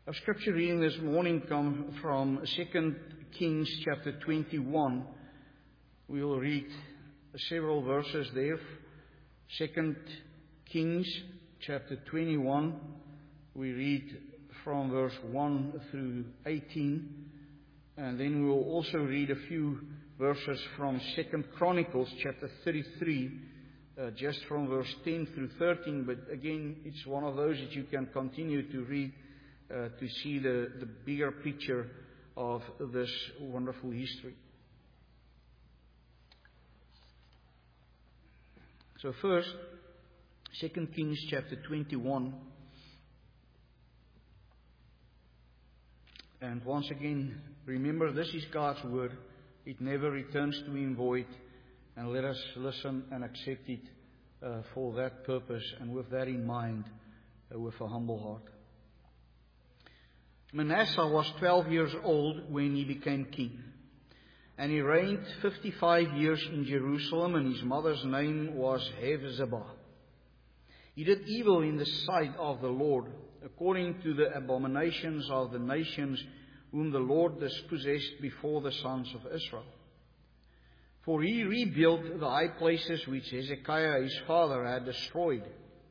Our scripture reading this morning comes from 2 Kings chapter 21. We will read several verses there. 2 Kings chapter 21. We read from verse 1 through 18. And then we will also read a few verses from 2 Chronicles chapter 33. Just from verse 10 through 13. But again, it's one of those that you can continue to read to see the bigger picture of this wonderful history. So first, 2 Kings chapter 21. And once again, remember, this is God's word. It never returns to Him void. And let us listen and accept it for that purpose, and with that in mind, with a humble heart. Manasseh was 12 years old when he became king, and he reigned 55 years in Jerusalem, and his mother's name was Hephzibah. He did evil in the sight of the Lord, according to the abominations of the nations whom the Lord dispossessed before the sons of Israel. For he rebuilt the high places which Hezekiah his father had destroyed,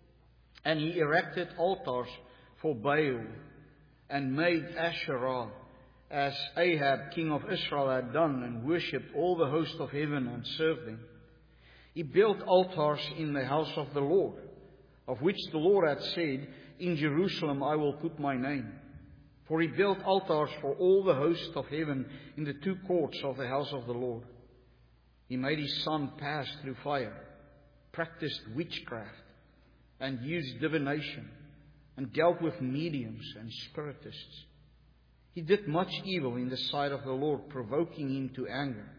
and he erected altars for Baal, and made Asherah, as Ahab king of Israel had done, and worshipped all the host of heaven and served them. He built altars in the house of the Lord, of which the Lord had said, In Jerusalem I will put my name. For he built altars for all the host of heaven in the two courts of the house of the Lord. He made his son pass through fire, practiced witchcraft, and used divination, and dealt with mediums and spiritists. He did much evil in the sight of the Lord, provoking Him to anger.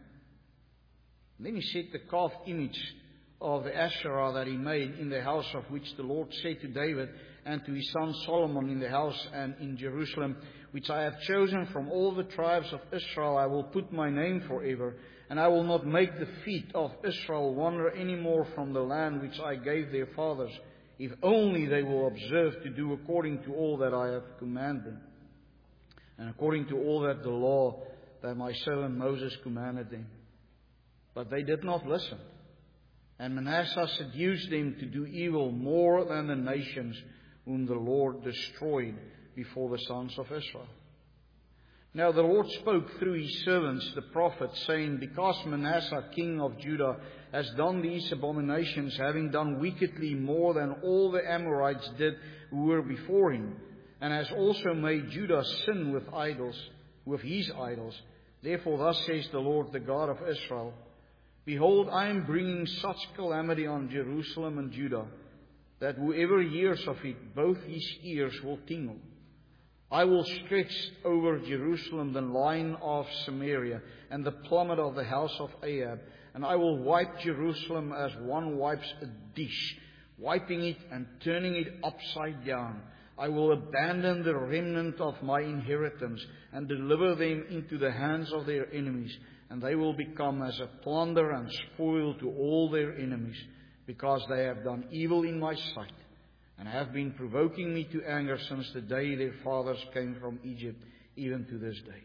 And then he set the carved image of the Asherah that he made in the house, of which the Lord said to David and to his son Solomon, In the house and in Jerusalem, which I have chosen from all the tribes of Israel, I will put my name forever, and I will not make the feet of Israel wander any more from the land which I gave their fathers, if only they will observe to do according to all that I have commanded them, and according to all that the law that my servant Moses commanded them. But they did not listen, and Manasseh seduced them to do evil more than the nations whom the Lord destroyed before the sons of Israel. Now the Lord spoke through His servants, the prophets, saying, Because Manasseh, king of Judah, has done these abominations, having done wickedly more than all the Amorites did who were before him, and has also made Judah sin with idols, with his idols. Therefore thus says the Lord, the God of Israel, Behold, I am bringing such calamity on Jerusalem and Judah, that whoever hears of it, both his ears will tingle. I will stretch over Jerusalem the line of Samaria, and the plummet of the house of Ahab, and I will wipe Jerusalem as one wipes a dish, wiping it and turning it upside down. I will abandon the remnant of my inheritance, and deliver them into the hands of their enemies, and they will become as a plunder and spoil to all their enemies, because they have done evil in my sight, and have been provoking me to anger since the day their fathers came from Egypt, even to this day.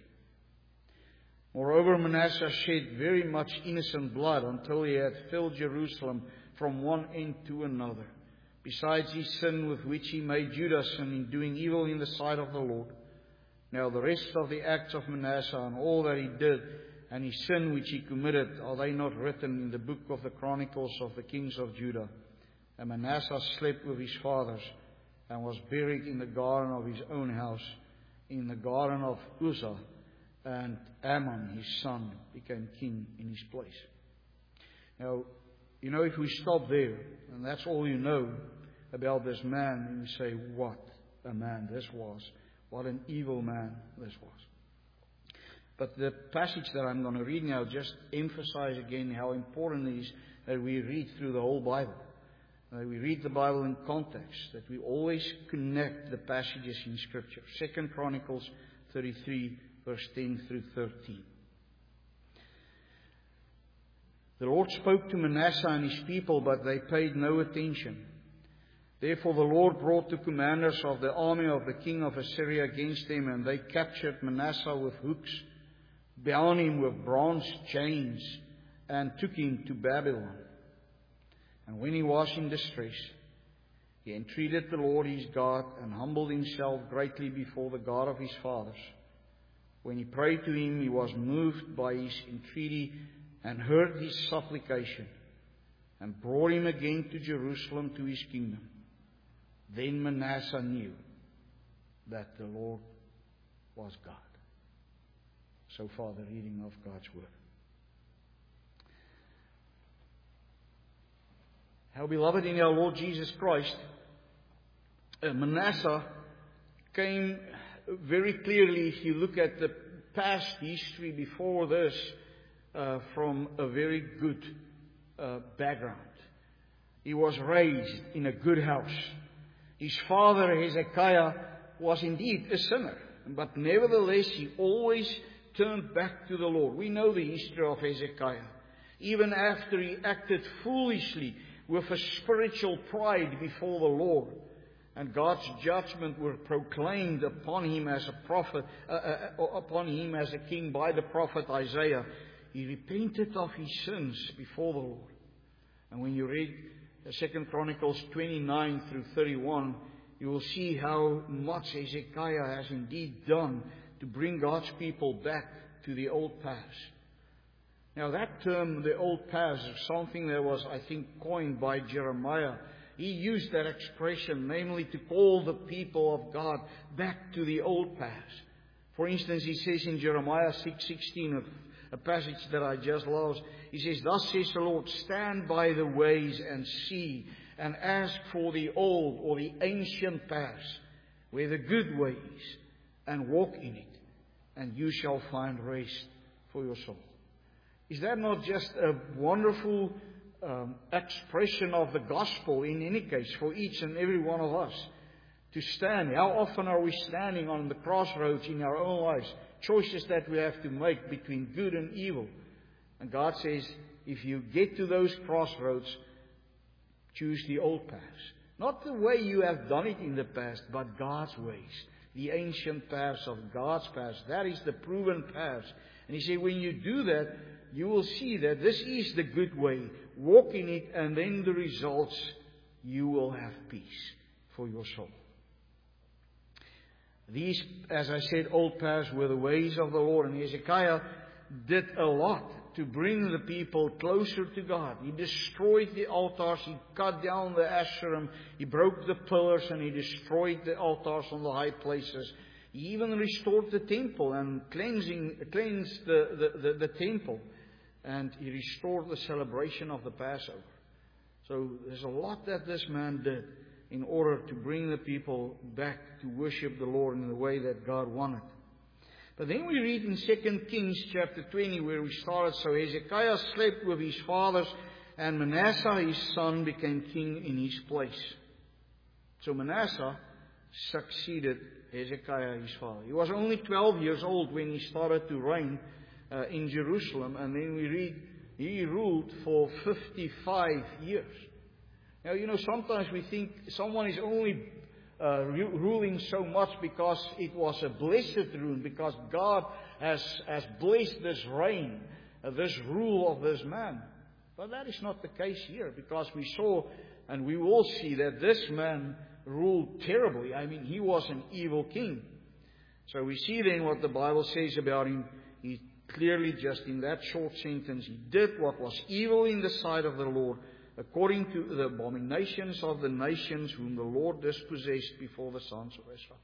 Moreover, Manasseh shed very much innocent blood until he had filled Jerusalem from one end to another, besides his sin with which he made Judah sin in doing evil in the sight of the Lord. Now the rest of the acts of Manasseh and all that he did, and his sin which he committed, are they not written in the book of the Chronicles of the kings of Judah? And Manasseh slept with his fathers, and was buried in the garden of his own house, in the garden of Uzzah, and Ammon his son became king in his place. Now, if we stop there, and that's all you know about this man, and you say, what a man this was. What an evil man this was. But the passage that I'm going to read now just emphasize again how important it is that we read through the whole Bible. That we read the Bible in context. That we always connect the passages in Scripture. 2 Chronicles 33, verse 10 through 13. The Lord spoke to Manasseh and his people, but they paid no attention. Therefore the Lord brought the commanders of the army of the king of Assyria against them, and they captured Manasseh with hooks, bound him with bronze chains, and took him to Babylon. And when he was in distress, he entreated the Lord his God, and humbled himself greatly before the God of his fathers. When he prayed to him, he was moved by his entreaty, and heard his supplication, and brought him again to Jerusalem to his kingdom. Then Manasseh knew that the Lord was God. So far, the reading of God's Word. How beloved in our Lord Jesus Christ, Manasseh came very clearly, if you look at the past history before this, from a very good background. He was raised in a good house. His father Hezekiah was indeed a sinner, but nevertheless he always turned back to the Lord. We know the history of Hezekiah. Even after he acted foolishly with a spiritual pride before the Lord, and God's judgment were proclaimed upon him as a prophet, upon him as a king by the prophet Isaiah, he repented of his sins before the Lord. And when you read 2 Chronicles 29 through 31, you will see how much Hezekiah has indeed done to bring God's people back to the old past. Now that term, the old past, is something that was, I think, coined by Jeremiah. He used that expression, namely to call the people of God back to the old past. For instance, he says in Jeremiah 6:16, a passage that I just lost, he says, "Thus says the Lord, stand by the ways and see, and ask for the old or the ancient past, where the good ways, and walk in it, and you shall find rest for your soul." Is that not just a wonderful expression of the gospel in any case for each and every one of us? To stand. How often are we standing on the crossroads in our own lives? Choices that we have to make between good and evil. And God says, if you get to those crossroads, choose the old path. Not the way you have done it in the past, but God's ways. The ancient paths of God's paths. That is the proven paths. And He said, when you do that, you will see that this is the good way. Walk in it, and then the results, you will have peace for your soul. These, as I said, old paths were the ways of the Lord. And Hezekiah did a lot to bring the people closer to God. He destroyed the altars. He cut down the Asherim. He broke the pillars, and he destroyed the altars on the high places. He even restored the temple and cleansed the temple. And he restored the celebration of the Passover. So there's a lot that this man did in order to bring the people back to worship the Lord in the way that God wanted. But then we read in 2 Kings chapter 20 where we started. So Hezekiah slept with his fathers, and Manasseh his son became king in his place. So Manasseh succeeded Hezekiah his father. He was only 12 years old when he started to reign in Jerusalem. And then we read he ruled for 55 years. Now, you know, sometimes we think someone is only ruling so much because it was a blessed rule, because God has blessed this reign, this rule of this man. But that is not the case here, because we saw and we will see that this man ruled terribly. I mean, he was an evil king. So we see then what the Bible says about him. He clearly, just in that short sentence, he did what was evil in the sight of the Lord, according to the abominations of the nations whom the Lord dispossessed before the sons of Israel.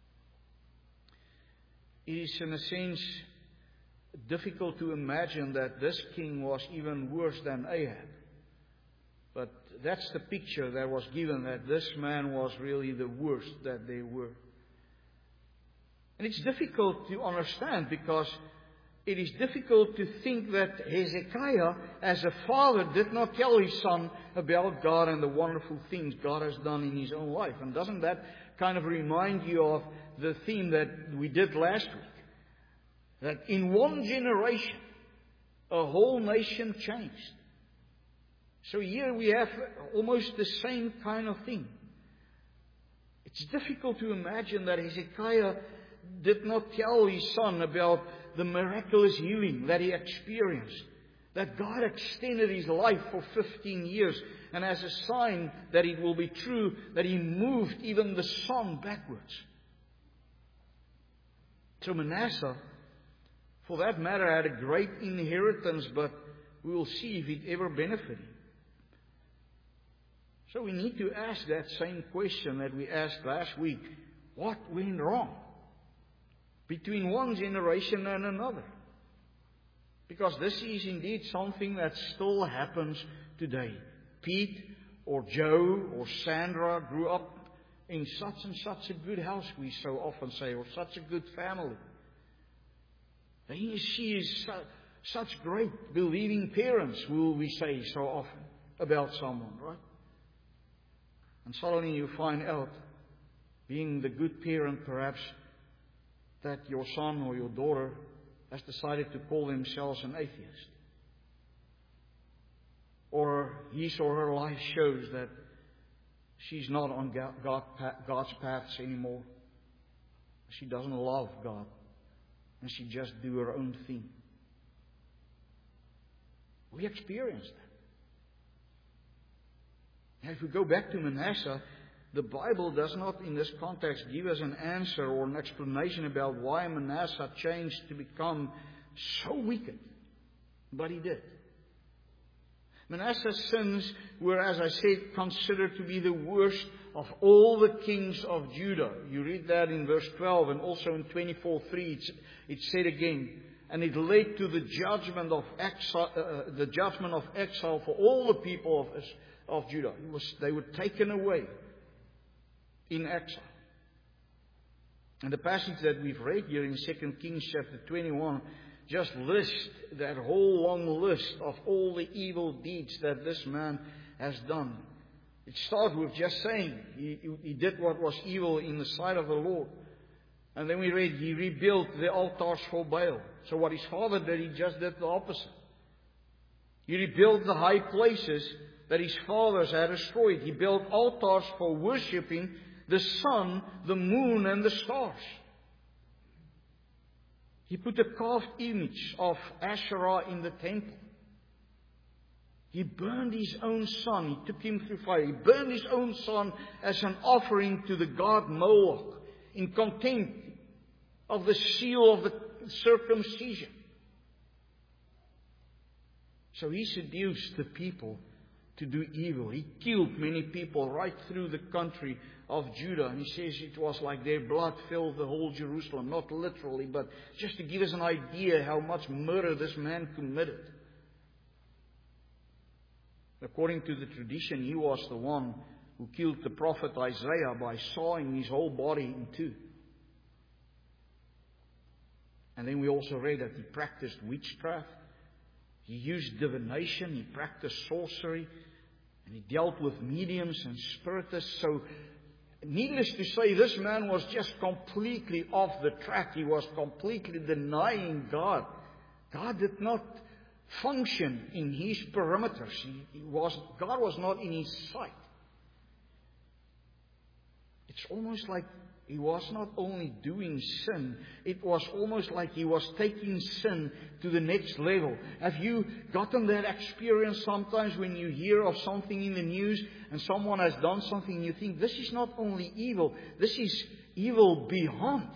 It is, in a sense, difficult to imagine that this king was even worse than Ahab. But that's the picture that was given, that this man was really the worst that they were. And it's difficult to understand, because it is difficult to think that Hezekiah, as a father, did not tell his son about God and the wonderful things God has done in his own life. And doesn't that kind of remind you of the theme that we did last week? That in one generation, a whole nation changed. So here we have almost the same kind of thing. It's difficult to imagine that Hezekiah did not tell his son about the miraculous healing that he experienced. That God extended his life for 15 years. And as a sign that it will be true, that he moved even the sun backwards. So Manasseh, for that matter, had a great inheritance, but we will see if it ever benefited him. So we need to ask that same question that we asked last week. What went wrong between one generation and another? Because this is indeed something that still happens today. Pete or Joe or Sandra grew up in such and such a good house, we so often say, or such a good family. She is such great believing parents, will we say so often about someone, right? And suddenly you find out, being the good parent perhaps, that your son or your daughter has decided to call themselves an atheist. Or his or her life shows that she's not on God's paths anymore. She doesn't love God. And she just do her own thing. We experience that. Now, if we go back to Manasseh, the Bible does not in this context give us an answer or an explanation about why Manasseh changed to become so wicked. But he did. Manasseh's sins were, as I said, considered to be the worst of all the kings of Judah. You read that in verse 12 and also in 24:3. It said again, and it led to the judgment of exile for all the people of Judah. They were taken away in exile. And the passage that we've read here in 2 Kings chapter 21 just lists that whole long list of all the evil deeds that this man has done. It starts with just saying he did what was evil in the sight of the Lord. And then we read he rebuilt the altars for Baal. So what his father did, he just did the opposite. He rebuilt the high places that his fathers had destroyed. He built altars for worshipping the sun, the moon, and the stars. He put a carved image of Asherah in the temple. He burned his own son. He took him through fire. He burned his own son as an offering to the god Moloch in contempt of the seal of the circumcision. So he seduced the people to do evil. He killed many people right through the country of Judah. And he says it was like their blood filled the whole Jerusalem. Not literally, but just to give us an idea how much murder this man committed. According to the tradition, he was the one who killed the prophet Isaiah by sawing his whole body in two. And then we also read that he practiced witchcraft. He used divination. He practiced sorcery. And he dealt with mediums and spiritists. So, needless to say, this man was just completely off the track. He was completely denying God. God did not function in his perimeters. God was not in his sight. It's almost like he was not only doing sin, it was almost like he was taking sin to the next level. Have you gotten that experience sometimes when you hear of something in the news and someone has done something and you think, this is not only evil, this is evil beyond.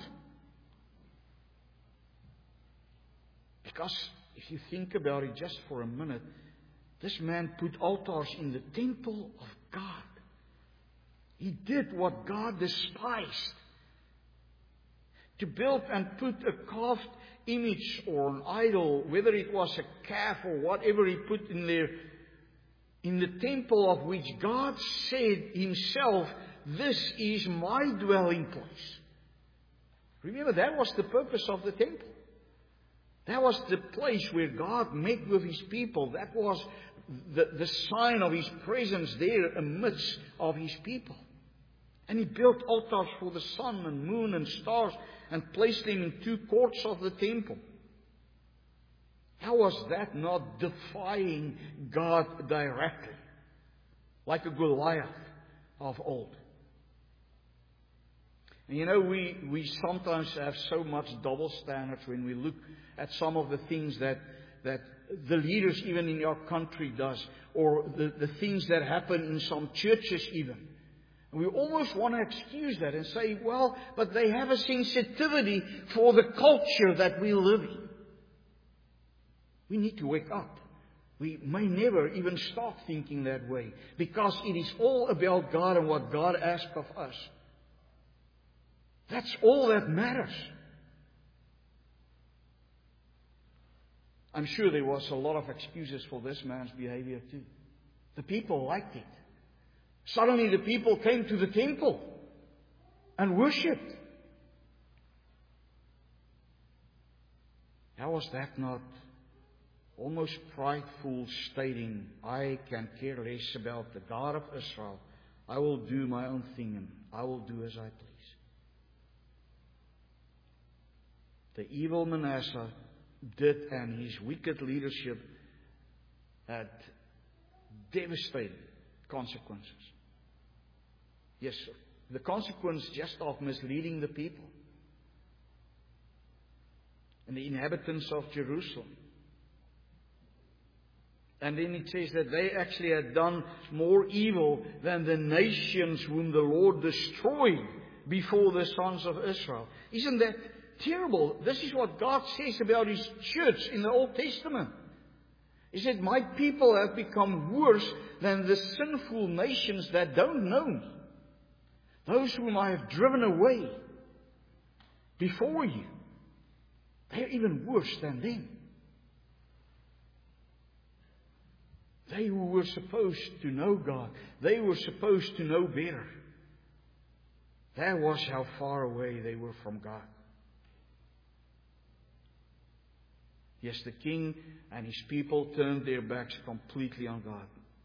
Because if you think about it just for a minute, this man put altars in the temple of God. He did what God despised. To build and put a carved image or an idol, whether it was a calf or whatever he put in there, in the temple of which God said himself, this is my dwelling place. Remember, that was the purpose of the temple. That was the place where God met with his people. That was the sign of his presence there amidst of his people. And he built altars for the sun and moon and stars and placed them in two courts of the temple. How was that not defying God directly? Like a Goliath of old. And we sometimes have so much double standards when we look at some of the things that the leaders even in our country does, or the things that happen in some churches even. And we almost want to excuse that and say, well, but they have a sensitivity for the culture that we live in. We need to wake up. We may never even start thinking that way, because it is all about God and what God asks of us. That's all that matters. I'm sure there was a lot of excuses for this man's behavior too. The people liked it. Suddenly the people came to the temple and worshipped. How was that not almost prideful, stating, I can care less about the God of Israel. I will do my own thing and I will do as I please. The evil Manasseh did, and his wicked leadership had devastating consequences. Yes, sir. The consequence just of misleading the people and the inhabitants of Jerusalem. And then it says that they actually had done more evil than the nations whom the Lord destroyed before the sons of Israel. Isn't that terrible? This is what God says about His church in the Old Testament. He said, my people have become worse than the sinful nations that don't know me. Those whom I have driven away before you. They're even worse than them. They who were supposed to know God, they were supposed to know better. That was how far away they were from God. Yes, the king and his people turned their backs completely on God.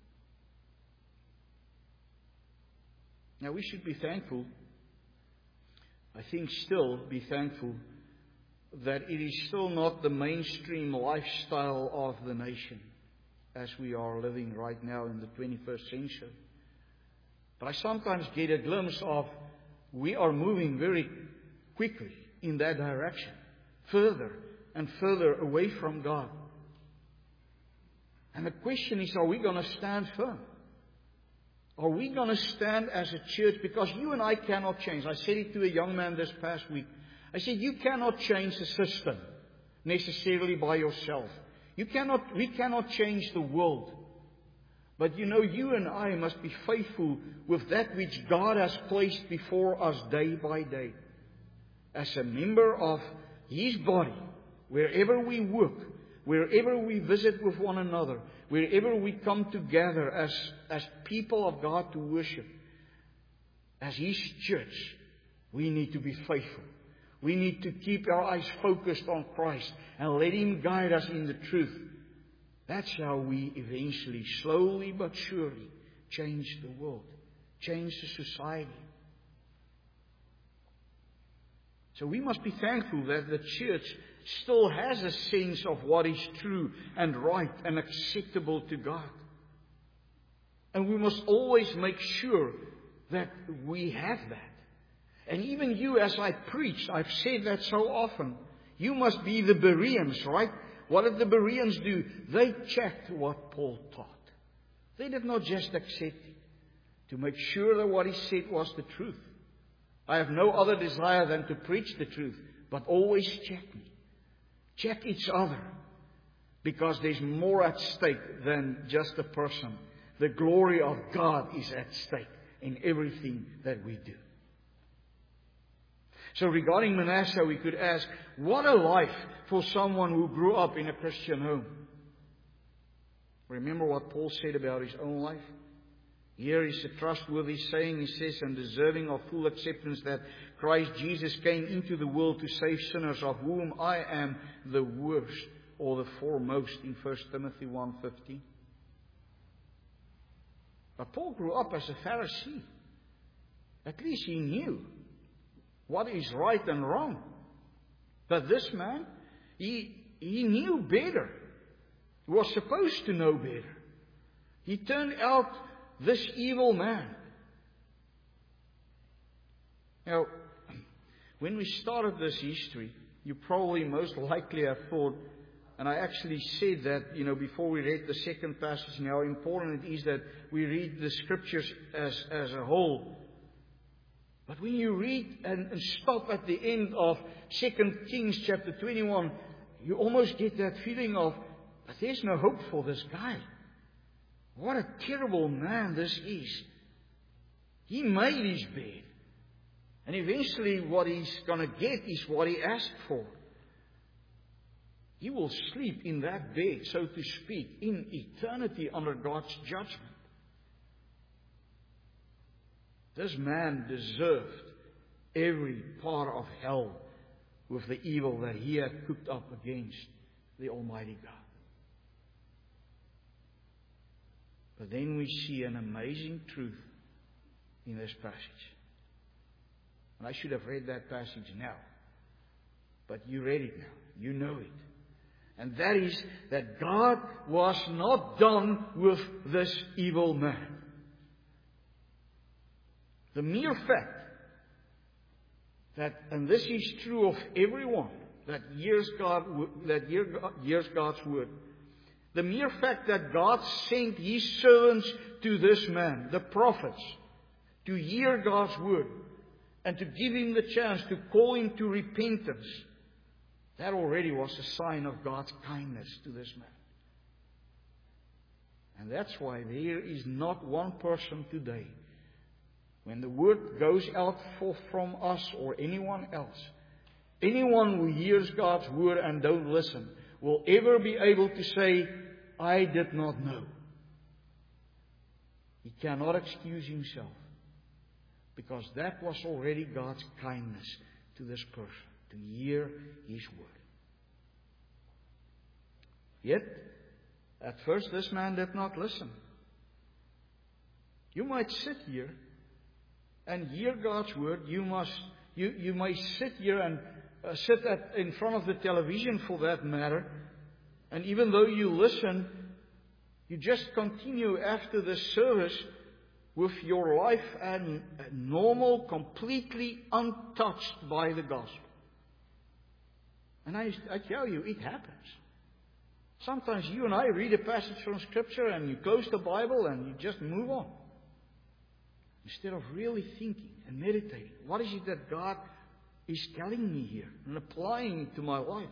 Now we should be thankful, I think still be thankful, that it is still not the mainstream lifestyle of the nation as we are living right now in the 21st century. But I sometimes get a glimpse of we are moving very quickly in that direction, further and further away from God. And the question is, are we going to stand firm? Are we going to stand as a church? Because you and I cannot change. I said it to a young man this past week. I said, you cannot change the system necessarily by yourself. We cannot change the world. But you and I must be faithful with that which God has placed before us day by day. As a member of His body, wherever we work, wherever we visit with one another, wherever we come together as people of God to worship, as His church, we need to be faithful. We need to keep our eyes focused on Christ and let Him guide us in the truth. That's how we eventually, slowly but surely, change the world, change the society. So we must be thankful that the church still has a sense of what is true and right and acceptable to God. And we must always make sure that we have that. And even you, as I preach, I've said that so often, you must be the Bereans, right? What did the Bereans do? They checked what Paul taught. They did not just accept it, to make sure that what he said was the truth. I have no other desire than to preach the truth, but always check me. Check each other, because there's more at stake than just a person. The glory of God is at stake in everything that we do. So regarding Manasseh, we could ask, what a life for someone who grew up in a Christian home. Remember what Paul said about his own life? Here is a trustworthy saying. He says, and deserving of full acceptance, that Christ Jesus came into the world to save sinners, of whom I am the worst or the foremost, in 1 Timothy 1:15. But Paul grew up as a Pharisee. At least he knew what is right and wrong. But this man, he knew better. He was supposed to know better. He turned out this evil man. Now, When we started this history, you probably most likely have thought, and I actually said that, before we read the second passage, and how important it is that we read the Scriptures as a whole. But when you read and stop at the end of 2 Kings chapter 21, you almost get that feeling of, but there's no hope for this guy. What a terrible man this is. He made his bed. And eventually what he's going to get is what he asked for. He will sleep in that bed, so to speak, in eternity under God's judgment. This man deserved every part of hell with the evil that he had cooked up against the Almighty God. But then we see an amazing truth in this passage. And I should have read that passage now. But you read it now. You know it. And that is that God was not done with this evil man. The mere fact that, and this is true of everyone that hears God's word, the mere fact that God sent His servants to this man, the prophets, to hear God's word and to give him the chance to call him to repentance, that already was a sign of God's kindness to this man. And that's why there is not one person today, when the word goes out forth from us or anyone else, anyone who hears God's word and don't listen, will ever be able to say, I did not know. He cannot excuse himself, because that was already God's kindness to this person, to hear His word. Yet, at first this man did not listen. You might sit here and hear God's word. You may sit here and in front of the television, for that matter, and even though you listen, you just continue after the service with your life and normal, completely untouched by the gospel. And I tell you, it happens. Sometimes you and I read a passage from Scripture and you close the Bible and you just move on, instead of really thinking and meditating. What is it that God is telling me here and applying it to my life?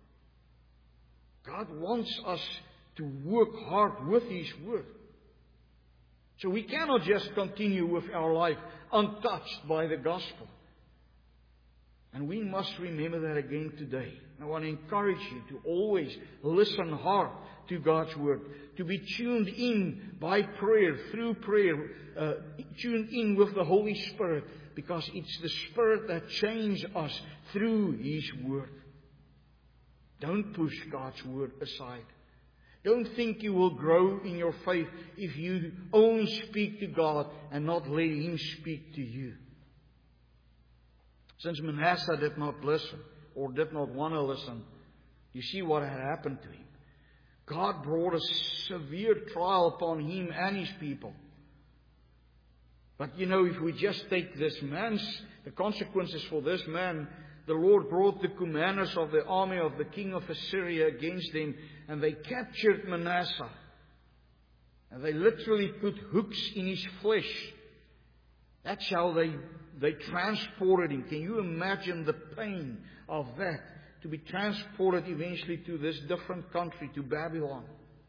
God wants us to work hard with His word. So we cannot just continue with our life untouched by the gospel. And we must remember that again today. I want to encourage you to always listen hard to God's word, to be tuned in by prayer, through prayer, tuned in with the Holy Spirit, because it's the Spirit that changes us through His word. Don't push God's word aside. Don't think you will grow in your faith if you only speak to God and not let Him speak to you. Since Manasseh did not listen, or did not want to listen, you see what had happened to him. God brought a severe trial upon him and his people. But if we just take the consequences for this man, the Lord brought the commanders of the army of the king of Assyria against them, and they captured Manasseh. And they literally put hooks in his flesh. That's how they transported him. Can you imagine the pain of that? To be transported eventually to this different country, to Babylon.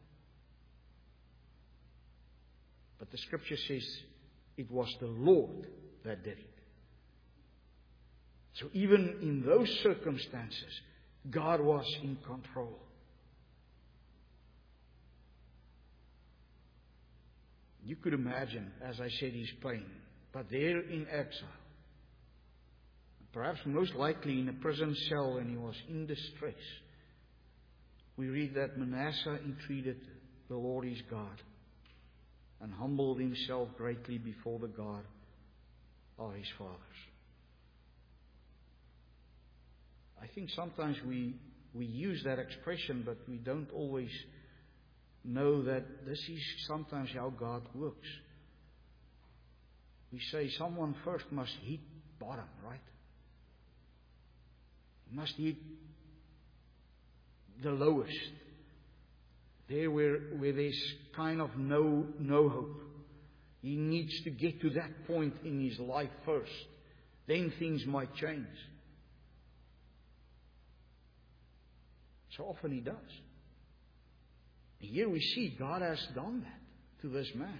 But the Scripture says it was the Lord that did it. So even in those circumstances, God was in control. You could imagine, as I said, his pain. But there in exile, perhaps most likely in a prison cell, and he was in distress, we read that Manasseh entreated the Lord his God and humbled himself greatly before the God of his fathers. I think sometimes we use that expression, but we don't always know that this is sometimes how God works. We say someone first must hit bottom, right? He must hit the lowest. There where there's kind of no hope. He needs to get to that point in his life first. Then things might change. So often he does. And here we see God has done that to this man.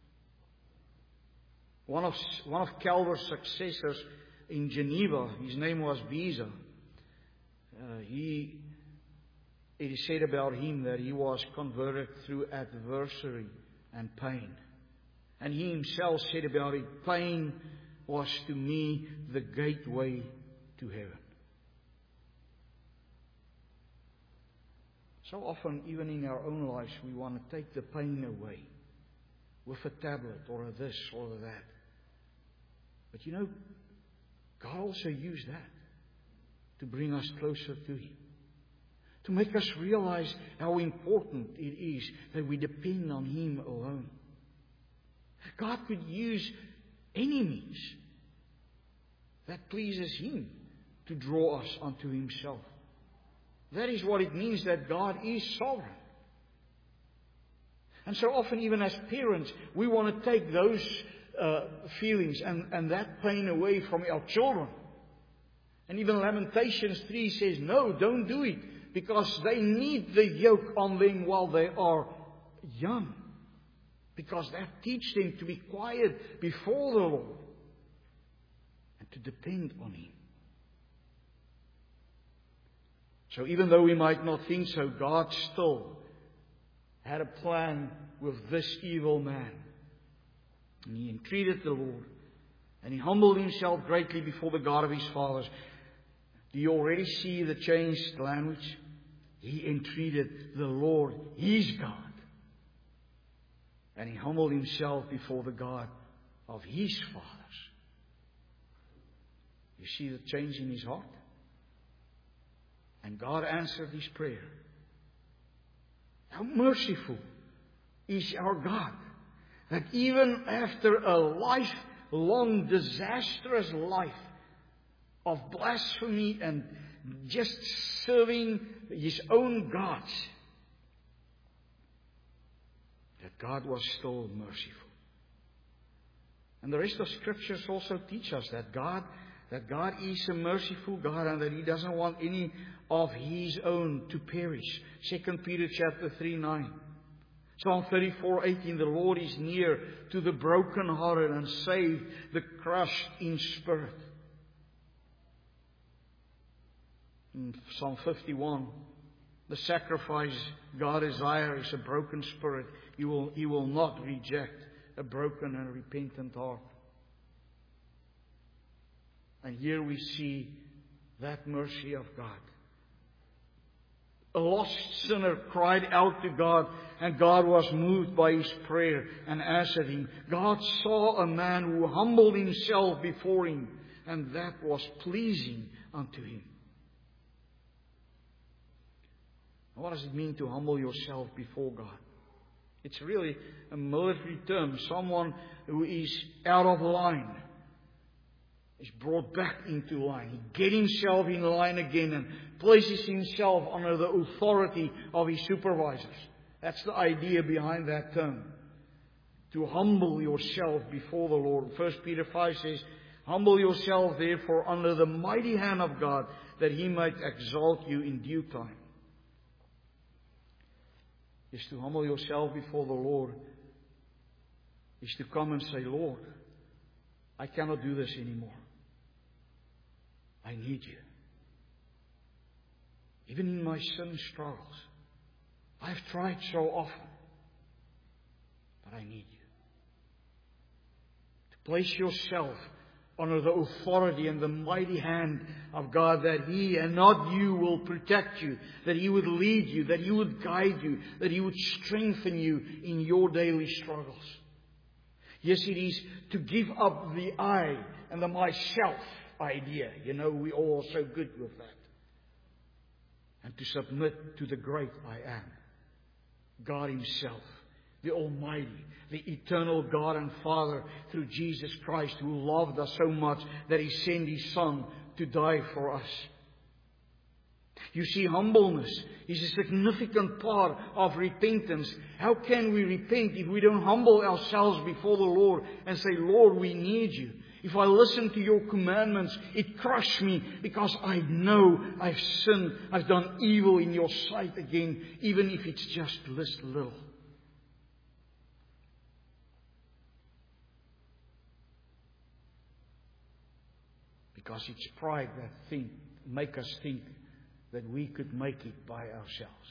One of Calver's successors in Geneva, his name was Beza. It is said about him that he was converted through adversity and pain. And he himself said about it, pain was to me the gateway to heaven. So often, even in our own lives, we want to take the pain away with a tablet or a this or a that. But you know, God also used that to bring us closer to Him. To make us realize how important it is that we depend on Him alone. God could use any means that pleases Him to draw us unto Himself. That is what it means that God is sovereign. And so often, even as parents, we want to take those feelings and that pain away from our children. And even Lamentations 3 says, no, don't do it, because they need the yoke on them while they are young. Because that teaches them to be quiet before the Lord and to depend on Him. So even though we might not think so, God still had a plan with this evil man. And he entreated the Lord. And he humbled himself greatly before the God of his fathers. Do you already see the changed language? He entreated the Lord, his God. And he humbled himself before the God of his fathers. You see the change in his heart? And God answered his prayer. How merciful is our God, that even after a lifelong disastrous life of blasphemy and just serving his own gods, that God was still merciful. And the rest of Scriptures also teach us that God is a merciful God and that He doesn't want any of His own to perish. 2 Peter chapter 3:9. Psalm 34:18. The Lord is near to the brokenhearted and save the crushed in spirit. In Psalm 51. The sacrifice God desires is a broken spirit. He will not reject a broken and repentant heart. And here we see that mercy of God. A lost sinner cried out to God, and God was moved by his prayer and answered him. God saw a man who humbled himself before Him, and that was pleasing unto Him. What does it mean to humble yourself before God? It's really a military term. Someone who is out of line is brought back into line. He gets himself in line again and places himself under the authority of his supervisors. That's the idea behind that term. To humble yourself before the Lord. 1 Peter 5 says, humble yourself therefore under the mighty hand of God, that He might exalt you in due time. Is to humble yourself before the Lord, is to come and say, Lord, I cannot do this anymore. I need You. Even in my sin struggles, I've tried so often, but I need You. To place yourself under the authority and the mighty hand of God, that He and not you will protect you, that He would lead you, that He would guide you, that He would strengthen you in your daily struggles. Yes, it is to give up the I and the myself idea. You know, we all are so good with that. And to submit to the great I am, God Himself, the Almighty, the eternal God and Father, through Jesus Christ, who loved us so much that He sent His Son to die for us. You see, humbleness is a significant part of repentance. How can we repent if we don't humble ourselves before the Lord and say, Lord, we need you. If I listen to your commandments, it crushes me because I know I've sinned. I've done evil in your sight again, even if it's just this little. Because it's pride that make us think that we could make it by ourselves.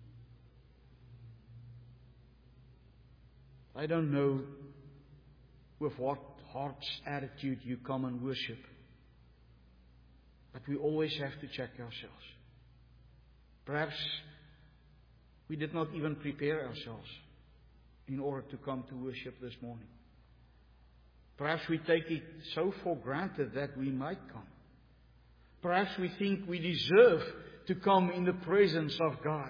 I don't know with what heart's attitude you come and worship, but we always have to check ourselves. Perhaps we did not even prepare ourselves in order to come to worship this morning. Perhaps we take it so for granted that we might come. Perhaps we think we deserve to come in the presence of God.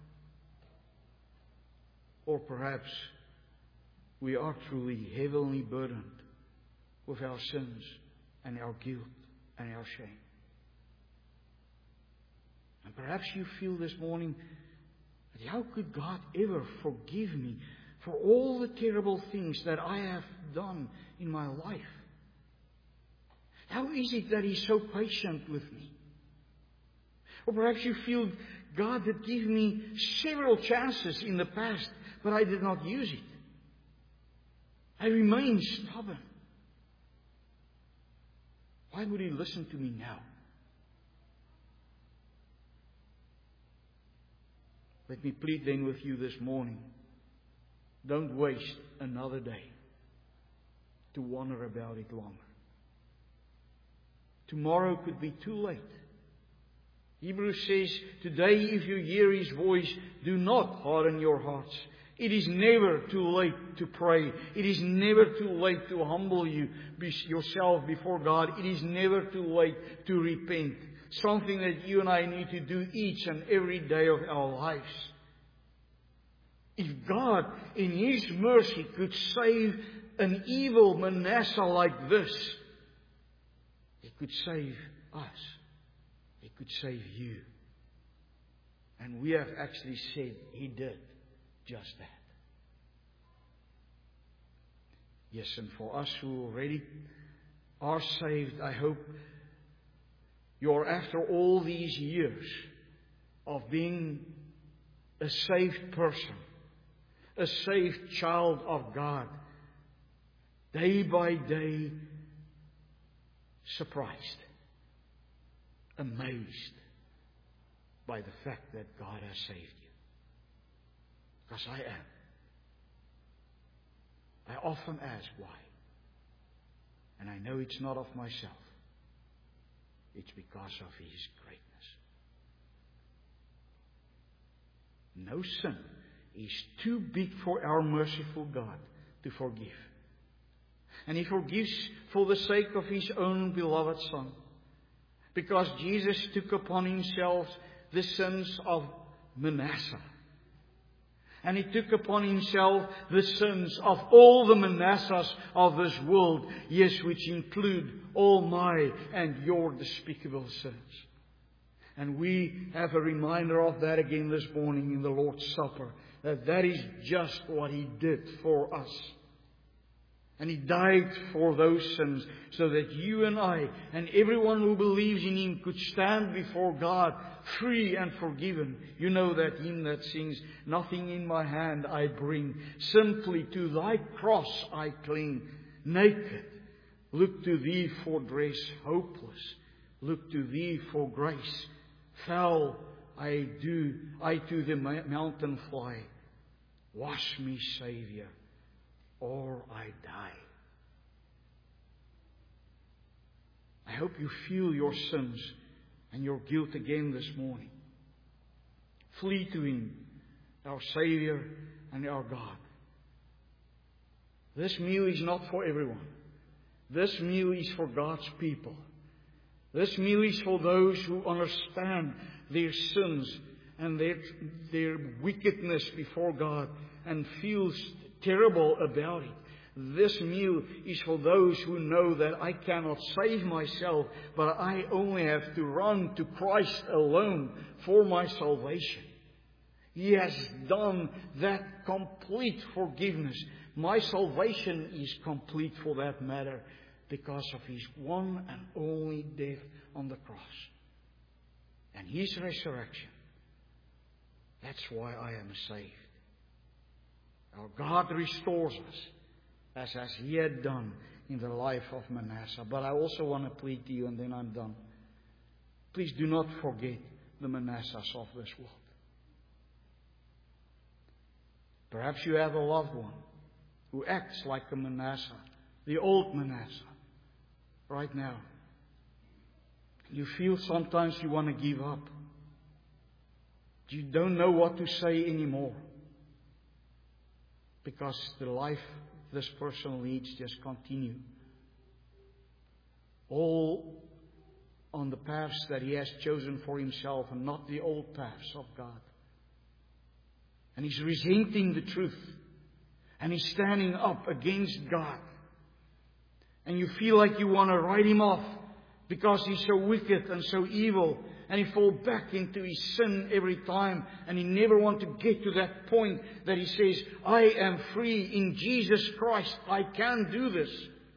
Or perhaps we are truly heavily burdened with our sins and our guilt and our shame. And perhaps you feel this morning, how could God ever forgive me for all the terrible things that I have done in my life? How is it that He's so patient with me? Or perhaps you feel God had given me several chances in the past, but I did not use it. I remain stubborn. Why would He listen to me now? Let me plead then with you this morning. Don't waste another day to wonder about it longer. Tomorrow could be too late. Hebrews says, today if you hear His voice, do not harden your hearts. It is never too late to pray. It is never too late to humble yourself before God. It is never too late to repent. Something that you and I need to do each and every day of our lives. If God, in His mercy, could save an evil Manasseh like this, He could save us. He could save you. And we have actually said He did just that. Yes, and for us who already are saved, I hope you're, after all these years of being a saved person, a saved child of God, day by day surprised, amazed by the fact that God has saved you. Because I am. I often ask why. And I know it's not of myself. It's because of His greatness. No sin is too big for our merciful God to forgive. And He forgives for the sake of His own beloved Son. Because Jesus took upon Himself the sins of Manasseh. And He took upon Himself the sins of all the Manassehs of this world. Yes, which include all my and your despicable sins. And we have a reminder of that again this morning in the Lord's Supper. That is just what He did for us. And He died for those sins so that you and I and everyone who believes in Him could stand before God free and forgiven. You know that hymn that sings, nothing in my hand I bring, simply to Thy cross I cling. Naked, look to Thee for dress, hopeless, look to Thee for grace. Foul I to the mountain fly. Wash me, Saviour, or I die. I hope you feel your sins and your guilt again this morning. Flee to Him, our Saviour and our God. This meal is not for everyone. This meal is for God's people. This meal is for those who understand their sins and their wickedness before God and feels terrible about it. This meal is for those who know that I cannot save myself, but I only have to run to Christ alone for my salvation. He has done that complete forgiveness. My salvation is complete for that matter because of His one and only death on the cross and His resurrection. That's why I am saved. Our God restores us as He had done in the life of Manasseh. But I also want to plead to you, and then I'm done. Please do not forget the Manassehs of this world. Perhaps you have a loved one who acts like a Manasseh, the old Manasseh, right now. You feel sometimes you want to give up. You don't know what to say anymore. Because the life this person leads just continue. All on the paths that he has chosen for himself and not the old paths of God. And he's resenting the truth. And he's standing up against God. And you feel like you want to write him off because he's so wicked and so evil. And he falls back into his sin every time. And he never wants to get to that point that he says, I am free in Jesus Christ. I can do this.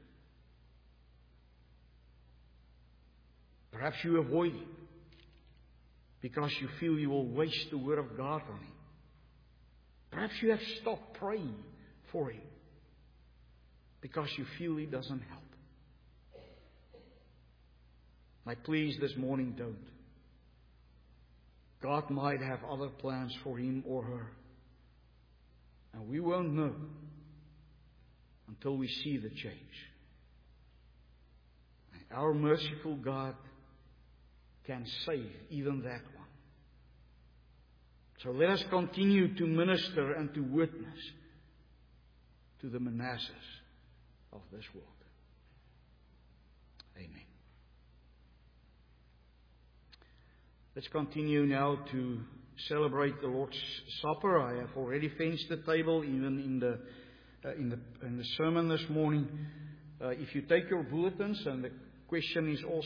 Perhaps you avoid him because you feel you will waste the Word of God on him. Perhaps you have stopped praying for him because you feel he doesn't help. My pleas this morning, don't. God might have other plans for him or her. And we won't know until we see the change. And our merciful God can save even that one. So let us continue to minister and to witness to the Manassehs of this world. Amen. Let's continue now to celebrate the Lord's Supper. I have already fenced the table, even in the sermon this morning. If you take your bulletins, and the question is also